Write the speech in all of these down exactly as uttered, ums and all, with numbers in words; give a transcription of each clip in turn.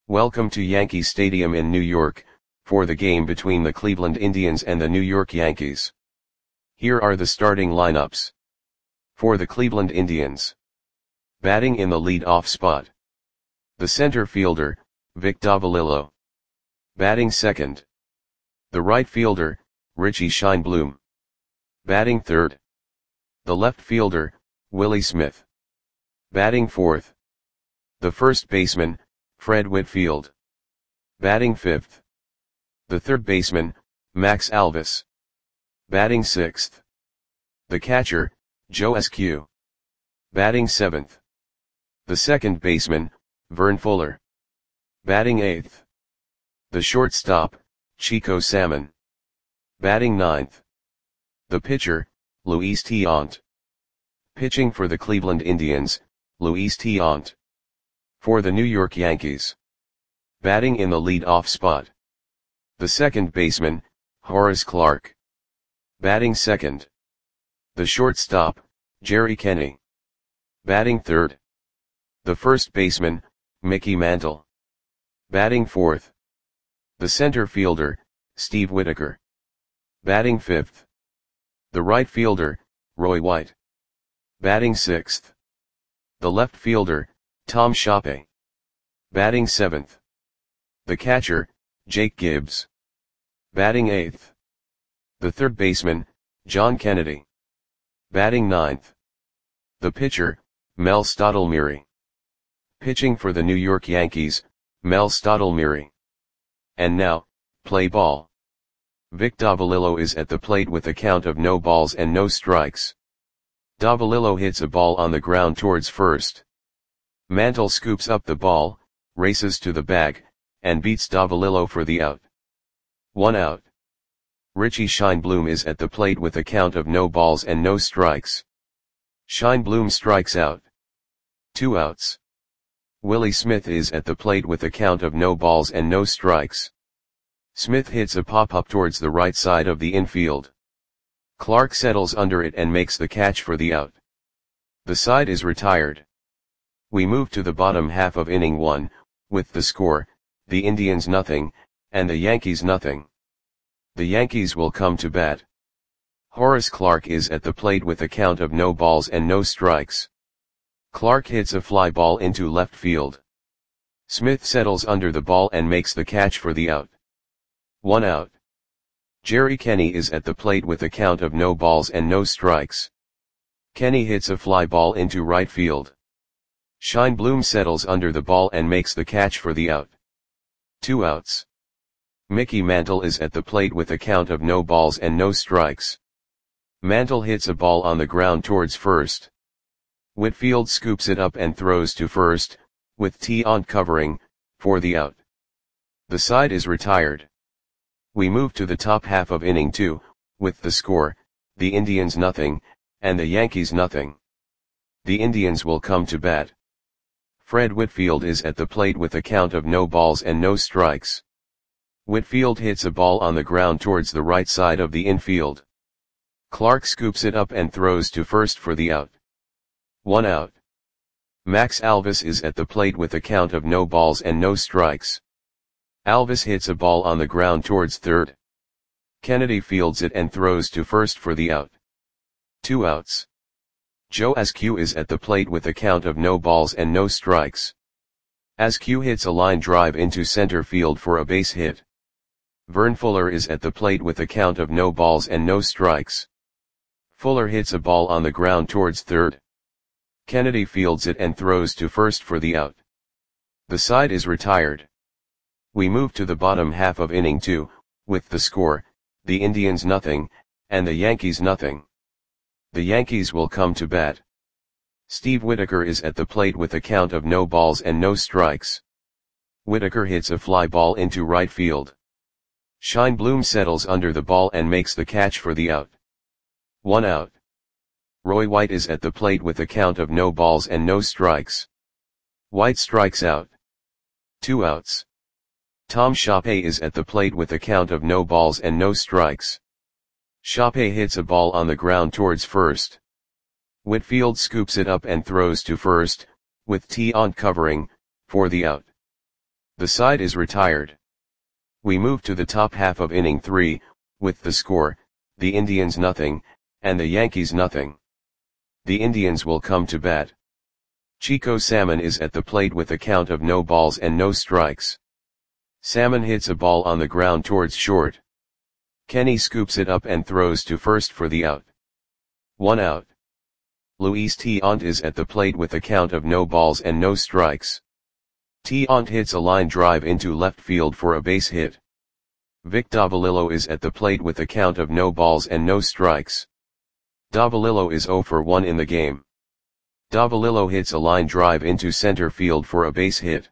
Welcome to Yankee Stadium in New York, for the game between the Cleveland Indians and the New York Yankees. Here are the starting lineups. For the Cleveland Indians. Batting in the lead-off spot. The center fielder, Vic Davalillo. Batting second. The right fielder, Richie Scheinblum. Batting third. The left fielder, Willie Smith. Batting fourth. The first baseman, Fred Whitfield. Batting fifth. The third baseman, Max Alvis. Batting sixth. The catcher, Joe Eskew. Batting seventh. The second baseman, Vern Fuller. Batting eighth. The shortstop, Chico Salmon. Batting ninth. The pitcher, Luis Tiant. Pitching for the Cleveland Indians, Luis Tiant. For the New York Yankees. Batting in the lead-off spot. The second baseman, Horace Clarke. Batting second. The shortstop, Jerry Kenney. Batting third. The first baseman, Mickey Mantle. Batting fourth. The center fielder, Steve Whitaker. Batting fifth. The right fielder, Roy White. Batting sixth. The left fielder, Tom Shoppe. Batting seventh. The catcher, Jake Gibbs. Batting eighth. The third baseman, John Kennedy. Batting ninth. The pitcher, Mel Stottlemyre. Pitching for the New York Yankees, Mel Stottlemyre. And now, play ball. Vic Davalillo is at the plate with a count of no balls and no strikes. Davalillo hits a ball on the ground towards first. Mantle scoops up the ball, races to the bag, and beats Davalillo for the out. One out. Richie Scheinblum is at the plate with a count of no balls and no strikes. Scheinblum strikes out. Two outs. Willie Smith is at the plate with a count of no balls and no strikes. Smith hits a pop-up towards the right side of the infield. Clarke settles under it and makes the catch for the out. The side is retired. We move to the bottom half of inning one, with the score, the Indians nothing, and the Yankees nothing. The Yankees will come to bat. Horace Clarke is at the plate with a count of no balls and no strikes. Clarke hits a fly ball into left field. Smith settles under the ball and makes the catch for the out. One out. Jerry Kenney is at the plate with a count of no balls and no strikes. Kenney hits a fly ball into right field. Scheinblum settles under the ball and makes the catch for the out. Two outs. Mickey Mantle is at the plate with a count of no balls and no strikes. Mantle hits a ball on the ground towards first. Whitfield scoops it up and throws to first, with Tiant covering, for the out. The side is retired. We move to the top half of inning two, with the score, the Indians nothing, and the Yankees nothing. The Indians will come to bat. Fred Whitfield is at the plate with a count of no balls and no strikes. Whitfield hits a ball on the ground towards the right side of the infield. Clarke scoops it up and throws to first for the out. One out. Max Alvis is at the plate with a count of no balls and no strikes. Alvis hits a ball on the ground towards third. Kennedy fields it and throws to first for the out. Two outs. Joe Eskew is at the plate with a count of no balls and no strikes. Eskew hits a line drive into center field for a base hit. Vern Fuller is at the plate with a count of no balls and no strikes. Fuller hits a ball on the ground towards third. Kennedy fields it and throws to first for the out. The side is retired. We move to the bottom half of inning two, with the score, the Indians nothing, and the Yankees nothing. The Yankees will come to bat. Steve Whitaker is at the plate with a count of no balls and no strikes. Whitaker hits a fly ball into right field. Scheinblum settles under the ball and makes the catch for the out. One out. Roy White is at the plate with a count of no balls and no strikes. White strikes out. Two outs. Tom Shoppe is at the plate with a count of no balls and no strikes. Shoppe hits a ball on the ground towards first. Whitfield scoops it up and throws to first, with Tiant covering, for the out. The side is retired. We move to the top half of inning three, with the score, the Indians nothing, and the Yankees nothing. The Indians will come to bat. Chico Salmon is at the plate with a count of no balls and no strikes. Salmon hits a ball on the ground towards short. Kenny scoops it up and throws to first for the out. One out. Luis Tiant is at the plate with a count of no balls and no strikes. Tiant hits a line drive into left field for a base hit. Vic Davalillo is at the plate with a count of no balls and no strikes. Davalillo is zero for one in the game. Davalillo hits a line drive into center field for a base hit.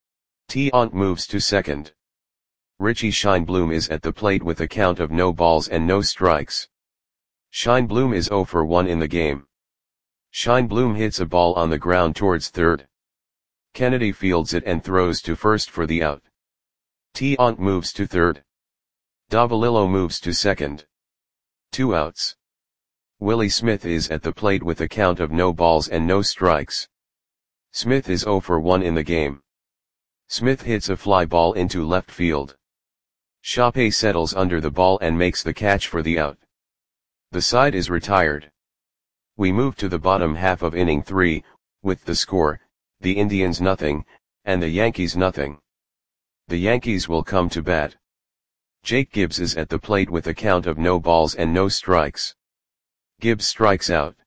Tiant moves to second. Richie Scheinblum is at the plate with a count of no balls and no strikes. Scheinblum is zero for one in the game. Scheinblum hits a ball on the ground towards third. Kennedy fields it and throws to first for the out. Tiant moves to third. Davalillo moves to second. Two outs. Willie Smith is at the plate with a count of no balls and no strikes. Smith is zero for one in the game. Smith hits a fly ball into left field. Chape settles under the ball and makes the catch for the out. The side is retired. We move to the bottom half of inning three, with the score, the Indians nothing, and the Yankees nothing. The Yankees will come to bat. Jake Gibbs is at the plate with a count of no balls and no strikes. Gibbs strikes out.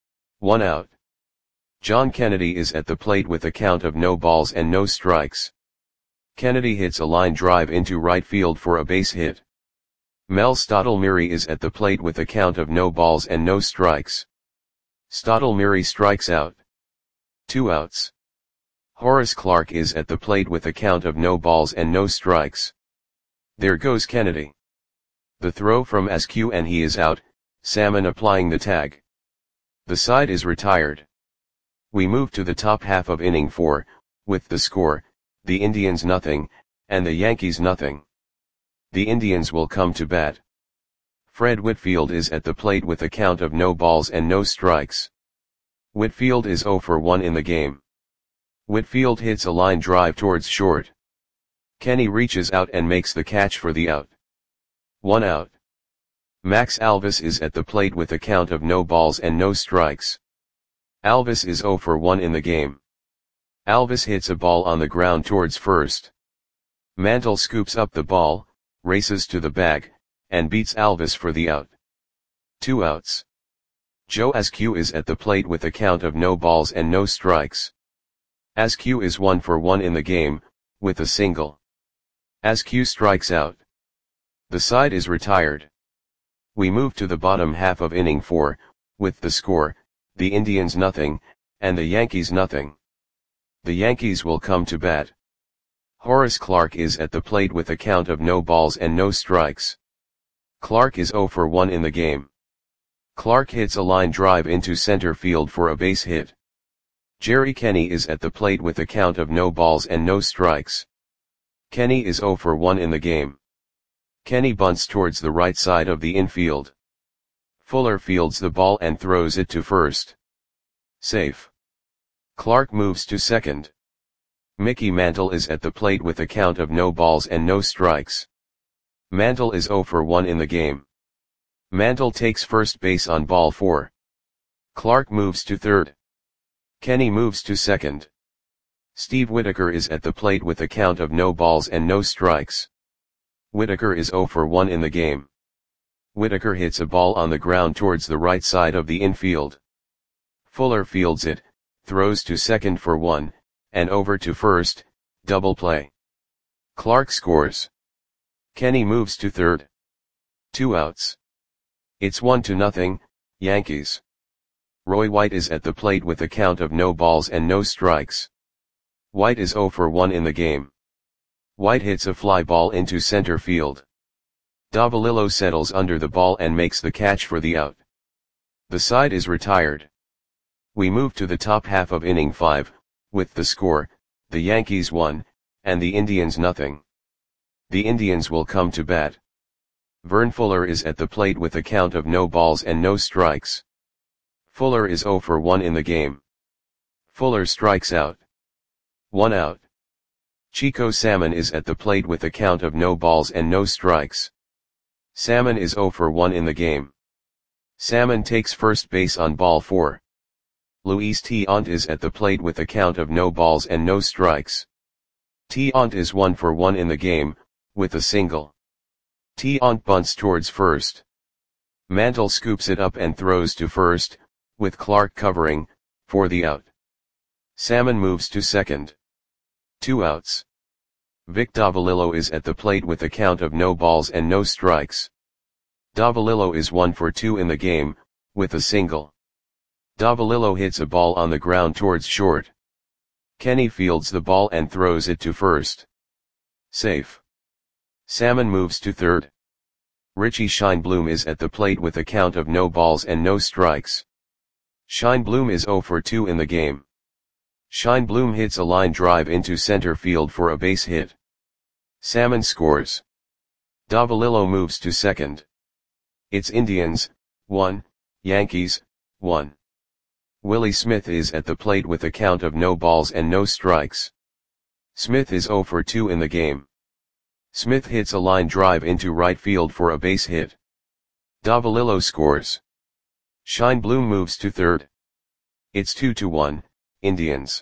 One out. John Kennedy is at the plate with a count of no balls and no strikes. Kennedy hits a line drive into right field for a base hit. Mel Stottlemyre is at the plate with a count of no balls and no strikes. Stottlemyre strikes out. Two outs. Horace Clarke is at the plate with a count of no balls and no strikes. There goes Kennedy. The throw from Askew and he is out, Salmon applying the tag. The side is retired. We move to the top half of inning four, with the score, the Indians nothing, and the Yankees nothing. The Indians will come to bat. Fred Whitfield is at the plate with a count of no balls and no strikes. Whitfield is zero for one in the game. Whitfield hits a line drive towards short. Kenny reaches out and makes the catch for the out. One out. Max Alvis is at the plate with a count of no balls and no strikes. Alvis is zero for one in the game. Alvis hits a ball on the ground towards first. Mantle scoops up the ball, races to the bag, and beats Alvis for the out. Two outs. Joe Askew is at the plate with a count of no balls and no strikes. Askew is one for one in the game, with a single. Askew strikes out. The side is retired. We move to the bottom half of inning four, with the score, the Indians nothing, and the Yankees nothing. The Yankees will come to bat. Horace Clarke is at the plate with a count of no balls and no strikes. Clarke is zero for one in the game. Clarke hits a line drive into center field for a base hit. Jerry Kenny is at the plate with a count of no balls and no strikes. Kenny is zero for one in the game. Kenny bunts towards the right side of the infield. Fuller fields the ball and throws it to first. Safe. Clarke moves to second. Mickey Mantle is at the plate with a count of no balls and no strikes. Mantle is zero for one in the game. Mantle takes first base on ball four. Clarke moves to third. Kenny moves to second. Steve Whitaker is at the plate with a count of no balls and no strikes. Whitaker is zero for one in the game. Whitaker hits a ball on the ground towards the right side of the infield. Fuller fields it, throws to second for one, and over to first, double play. Clarke scores. Kenny moves to third. Two outs. It's one to nothing, Yankees. Roy White is at the plate with a count of no balls and no strikes. White is zero for one in the game. White hits a fly ball into center field. Davalillo settles under the ball and makes the catch for the out. The side is retired. We move to the top half of inning five, with the score, the Yankees one, and the Indians nothing. The Indians will come to bat. Vern Fuller is at the plate with a count of no balls and no strikes. Fuller is zero for one in the game. Fuller strikes out. One out. Chico Salmon is at the plate with a count of no balls and no strikes. Salmon is zero for one in the game. Salmon takes first base on ball four. Luis Tiant is at the plate with a count of no balls and no strikes. Tiant is one for one in the game, with a single. Tiant bunts towards first. Mantle scoops it up and throws to first, with Clark covering, for the out. Salmon moves to second. Two outs. Vic Davalillo is at the plate with a count of no balls and no strikes. Davalillo is one for two in the game, with a single. Davalillo hits a ball on the ground towards short. Kenny fields the ball and throws it to first. Safe. Salmon moves to third. Richie Scheinblum is at the plate with a count of no balls and no strikes. Scheinblum is zero for two in the game. Scheinblum hits a line drive into center field for a base hit. Salmon scores. Davalillo moves to second. It's Indians, one, Yankees, one. Willie Smith is at the plate with a count of no balls and no strikes. Smith is zero for two in the game. Smith hits a line drive into right field for a base hit. Davalillo scores. Scheinblum moves to third. It's two to one, Indians.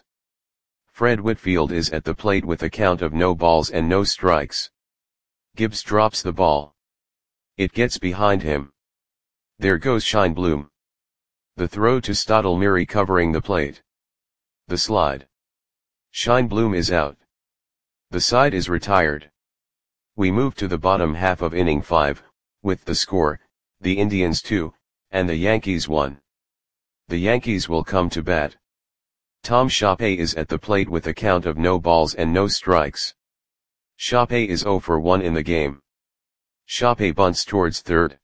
Fred Whitfield is at the plate with a count of no balls and no strikes. Gibbs drops the ball. It gets behind him. There goes Scheinblum. The throw to Stottlemyre covering the plate. The slide. Scheinblum is out. The side is retired. We move to the bottom half of inning five, with the score, the Indians two, and the Yankees one. The Yankees will come to bat. Tom Shoppe is at the plate with a count of no balls and no strikes. Shoppe is zero for one in the game. Shoppe bunts towards third.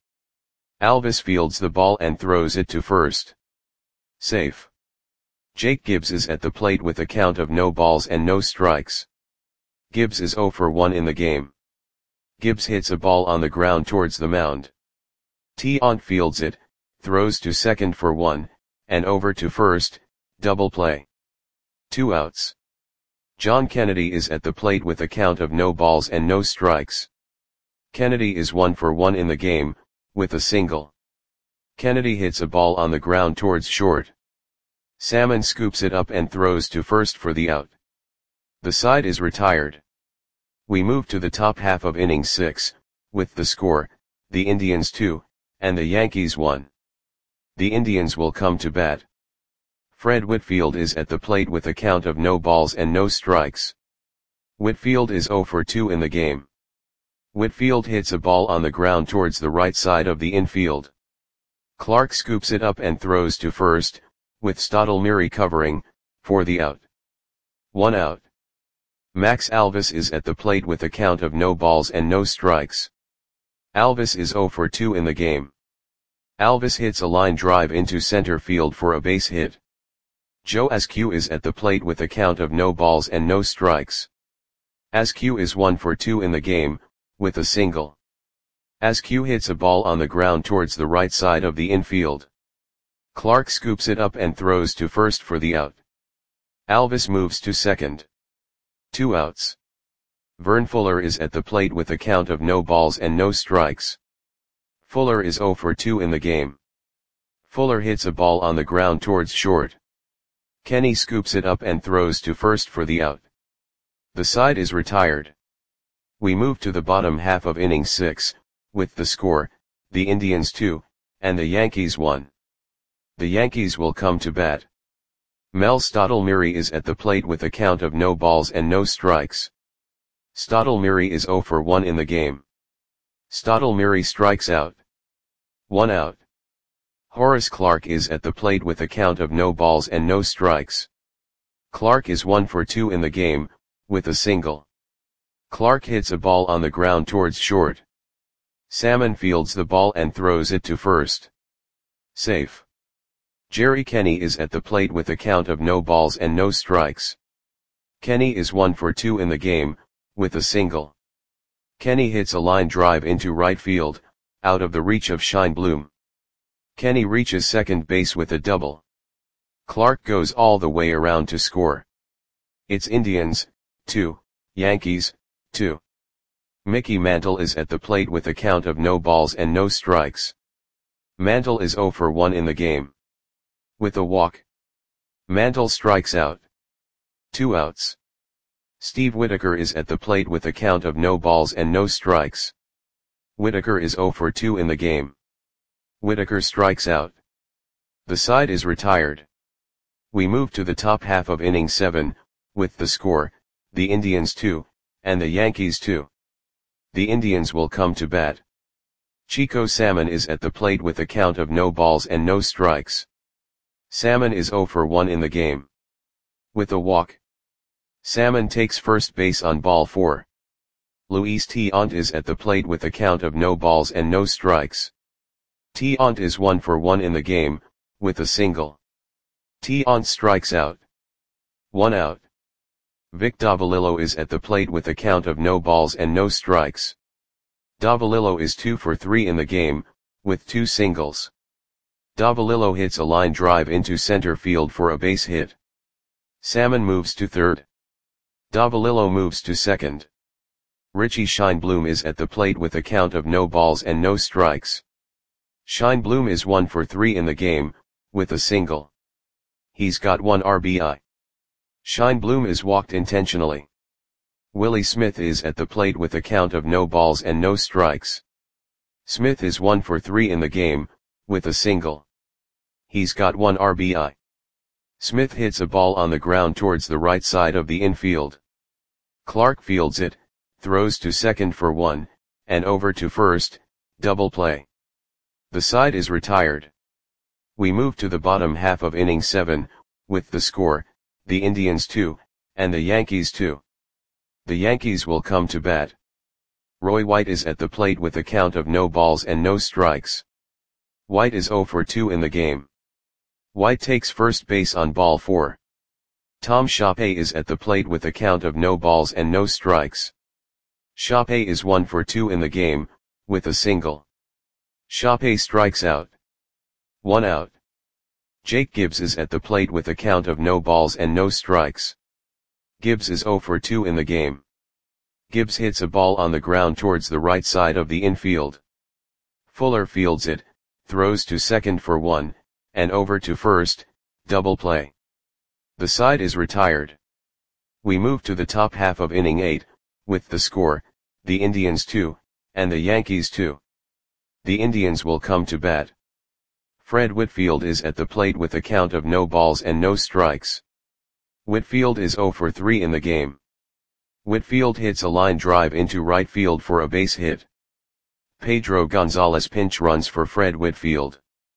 Alvis fields the ball and throws it to first. Safe. Jake Gibbs is at the plate with a count of no balls and no strikes. Gibbs is zero for one in the game. Gibbs hits a ball on the ground towards the mound. Tiant fields it, throws to second for one, and over to first, double play. Two outs. John Kennedy is at the plate with a count of no balls and no strikes. Kennedy is one for one in the game, with a single. Kennedy hits a ball on the ground towards short. Salmon scoops it up and throws to first for the out. The side is retired. We move to the top half of inning six, with the score, the Indians two, and the Yankees one. The Indians will come to bat. Fred Whitfield is at the plate with a count of no balls and no strikes. Whitfield is zero for two in the game. Whitfield hits a ball on the ground towards the right side of the infield. Clark scoops it up and throws to first, with Stottlemyre covering, for the out. One out. Max Alvis is at the plate with a count of no balls and no strikes. Alvis is zero for two in the game. Alvis hits a line drive into center field for a base hit. Joe Askew is at the plate with a count of no balls and no strikes. Askew is one for two in the game, with a single. Askew hits a ball on the ground towards the right side of the infield. Clark scoops it up and throws to first for the out. Alvis moves to second. Two outs. Vern Fuller is at the plate with a count of no balls and no strikes. Fuller is zero for two in the game. Fuller hits a ball on the ground towards short. Kenny scoops it up and throws to first for the out. The side is retired. We move to the bottom half of inning six, with the score, the Indians two, and the Yankees one. The Yankees will come to bat. Mel Stottlemyre is at the plate with a count of no balls and no strikes. Stottlemyre is zero for one in the game. Stottlemyre strikes out. One out. Horace Clarke is at the plate with a count of no balls and no strikes. Clarke is one for two in the game, with a single. Clarke hits a ball on the ground towards short. Salmon fields the ball and throws it to first. Safe. Jerry Kenny is at the plate with a count of no balls and no strikes. Kenny is one for two in the game, with a single. Kenny hits a line drive into right field, out of the reach of Scheinblum. Kenny reaches second base with a double. Clarke goes all the way around to score. It's Indians, two, Yankees, two. Mickey Mantle is at the plate with a count of no balls and no strikes. Mantle is zero for one in the game. With a walk. Mantle strikes out. Two outs. Steve Whitaker is at the plate with a count of no balls and no strikes. Whitaker is zero for two in the game. Whitaker strikes out. The side is retired. We move to the top half of inning seven, with the score, the Indians two, and the Yankees two. The Indians will come to bat. Chico Salmon is at the plate with a count of no balls and no strikes. Salmon is zero for one in the game. With a walk. Salmon takes first base on ball four. Luis Tiant is at the plate with a count of no balls and no strikes. Tiant is one for one in the game, with a single. Tiant strikes out. One out. Vic Davalillo is at the plate with a count of no balls and no strikes. Davalillo is two for three in the game, with two singles. Davalillo hits a line drive into center field for a base hit. Salmon moves to third. Davalillo moves to second. Richie Scheinblum is at the plate with a count of no balls and no strikes. Scheinblum is one for three in the game, with a single. He's got one R B I. Scheinblum is walked intentionally. Willie Smith is at the plate with a count of no balls and no strikes. Smith is one for three in the game, with a single. He's got one R B I. Smith hits a ball on the ground towards the right side of the infield. Clark fields it, throws to second for one, and over to first, double play. The side is retired. We move to the bottom half of inning seven, with the score, the Indians two, and the Yankees two. The Yankees will come to bat. Roy White is at the plate with a count of no balls and no strikes. White is zero for two in the game. White takes first base on ball four. Tom Shoppe is at the plate with a count of no balls and no strikes. Shoppe is one for two in the game, with a single. Shoppe strikes out. One out. Jake Gibbs is at the plate with a count of no balls and no strikes. Gibbs is zero for two in the game. Gibbs hits a ball on the ground towards the right side of the infield. Fuller fields it, throws to second for one, and over to first, double play. The side is retired. We move to the top half of inning eight, with the score, the Indians two, and the Yankees two. The Indians will come to bat. Fred Whitfield is at the plate with a count of no balls and no strikes. Whitfield is zero for three in the game. Whitfield hits a line drive into right field for a base hit. Pedro Gonzalez pinch runs for Fred Whitfield.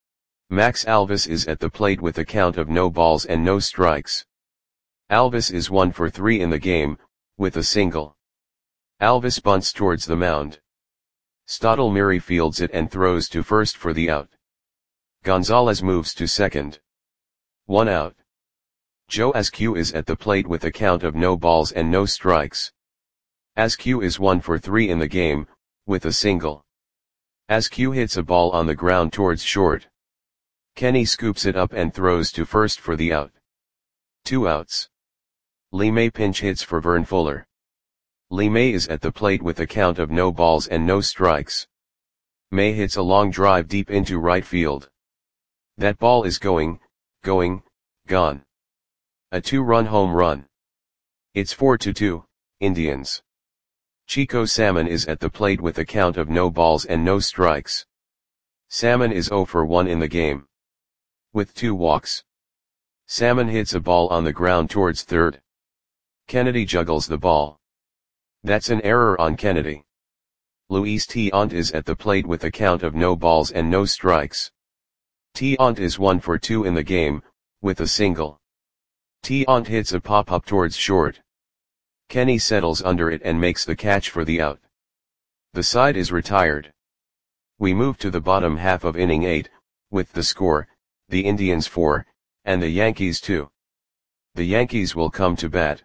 Max Alvis is at the plate with a count of no balls and no strikes. Alvis is one for three in the game, with a single. Alvis bunts towards the mound. Stottlemyre fields it and throws to first for the out. Gonzalez moves to second. One out. Joe Askew is at the plate with a count of no balls and no strikes. Askew is one for three in the game, with a single. Askew hits a ball on the ground towards short. Kenny scoops it up and throws to first for the out. Two outs. Lee May pinch hits for Vern Fuller. Lee May is at the plate with a count of no balls and no strikes. May hits a long drive deep into right field. That ball is going, going, gone. A two-run home run. It's four to two, Indians. Chico Salmon is at the plate with a count of no balls and no strikes. Salmon is zero for one in the game. With two walks. Salmon hits a ball on the ground towards third. Kennedy juggles the ball. That's an error on Kennedy. Luis Tiant is at the plate with a count of no balls and no strikes. Tiant is one for two in the game, with a single. Tiant hits a pop-up towards short. Kenny settles under it and makes the catch for the out. The side is retired. We move to the bottom half of inning eight, with the score, the Indians four, and the Yankees two. The Yankees will come to bat.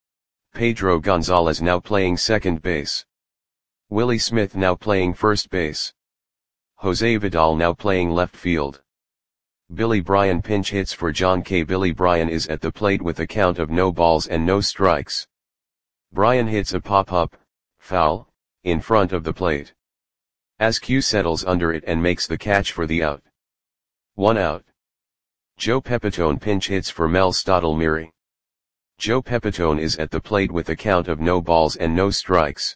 Pedro Gonzalez now playing second base. Willie Smith now playing first base. Jose Vidal now playing left field. Billy Bryan pinch hits for John K. Billy Bryan is at the plate with a count of no balls and no strikes. Brian hits a pop-up, foul, in front of the plate. Askew settles under it and makes the catch for the out. One out. Joe Pepitone pinch hits for Mel Stottlemyre. Joe Pepitone is at the plate with a count of no balls and no strikes.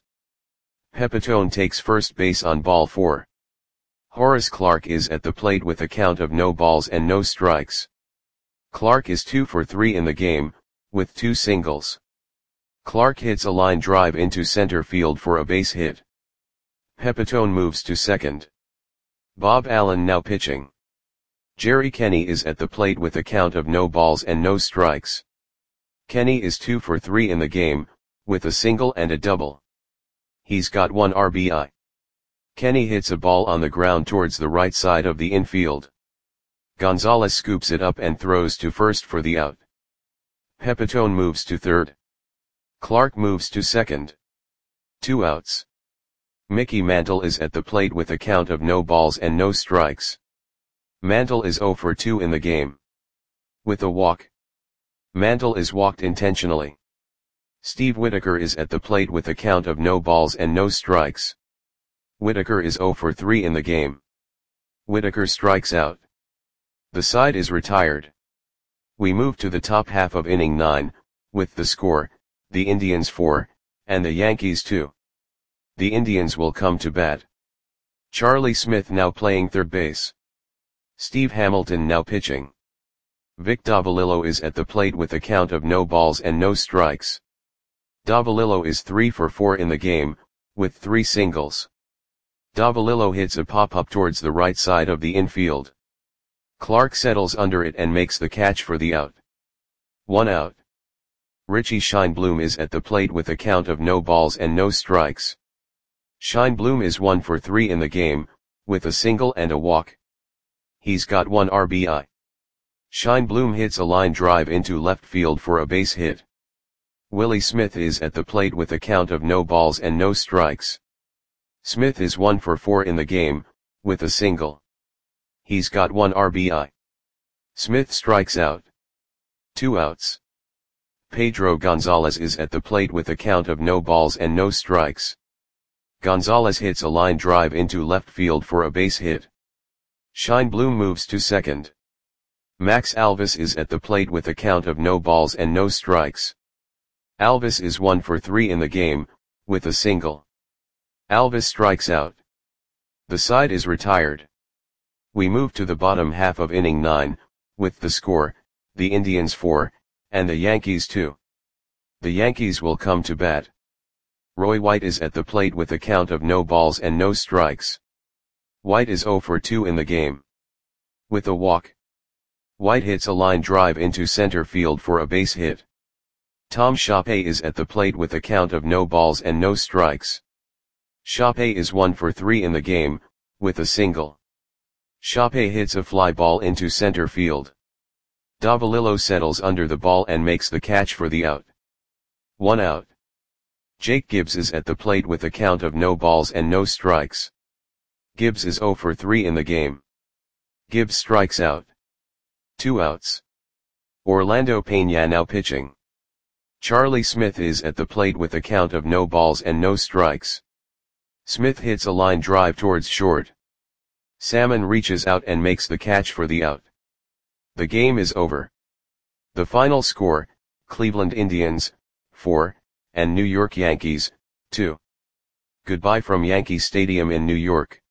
Pepitone takes first base on ball four. Horace Clarke is at the plate with a count of no balls and no strikes. Clarke is two for three in the game, with two singles. Clarke hits a line drive into center field for a base hit. Pepitone moves to second. Bob Allen now pitching. Jerry Kenney is at the plate with a count of no balls and no strikes. Kenney is two for three in the game, with a single and a double. He's got one R B I. Kenney hits a ball on the ground towards the right side of the infield. Gonzalez scoops it up and throws to first for the out. Pepitone moves to third. Clarke moves to second. Two outs. Mickey Mantle is at the plate with a count of no balls and no strikes. Mantle is zero for two in the game. With a walk. Mantle is walked intentionally. Steve Whitaker is at the plate with a count of no balls and no strikes. Whitaker is zero for three in the game. Whitaker strikes out. The side is retired. We move to the top half of inning nine, with the score, the Indians four, and the Yankees two. The Indians will come to bat. Charlie Smith now playing third base. Steve Hamilton now pitching. Vic Davalillo is at the plate with a count of no balls and no strikes. Davalillo is three for four in the game, with three singles. Davalillo hits a pop-up towards the right side of the infield. Clarke settles under it and makes the catch for the out. One out. Richie Scheinblum is at the plate with a count of no balls and no strikes. Scheinblum is one for three in the game, with a single and a walk. He's got one R B I. Scheinblum hits a line drive into left field for a base hit. Willie Smith is at the plate with a count of no balls and no strikes. Smith is one for four in the game, with a single. He's got one R B I. Smith strikes out. Two outs. Pedro Gonzalez is at the plate with a count of no balls and no strikes. Gonzalez hits a line drive into left field for a base hit. Scheinblum moves to second. Max Alvis is at the plate with a count of no balls and no strikes. Alvis is one for three in the game, with a single. Alvis strikes out. The side is retired. We move to the bottom half of inning nine, with the score, the Indians four, and the Yankees two. The Yankees will come to bat. Roy White is at the plate with a count of no balls and no strikes. White is zero for two in the game. With a walk. White hits a line drive into center field for a base hit. Tom Shoppe is at the plate with a count of no balls and no strikes. Shoppe is one for three in the game, with a single. Shoppe hits a fly ball into center field. Davalillo settles under the ball and makes the catch for the out. One out. Jake Gibbs is at the plate with a count of no balls and no strikes. Gibbs is zero for three in the game. Gibbs strikes out. Two outs. Orlando Pena now pitching. Charlie Smith is at the plate with a count of no balls and no strikes. Smith hits a line drive towards short. Salmon reaches out and makes the catch for the out. The game is over. The final score, Cleveland Indians, four, and New York Yankees, two. Goodbye from Yankee Stadium in New York.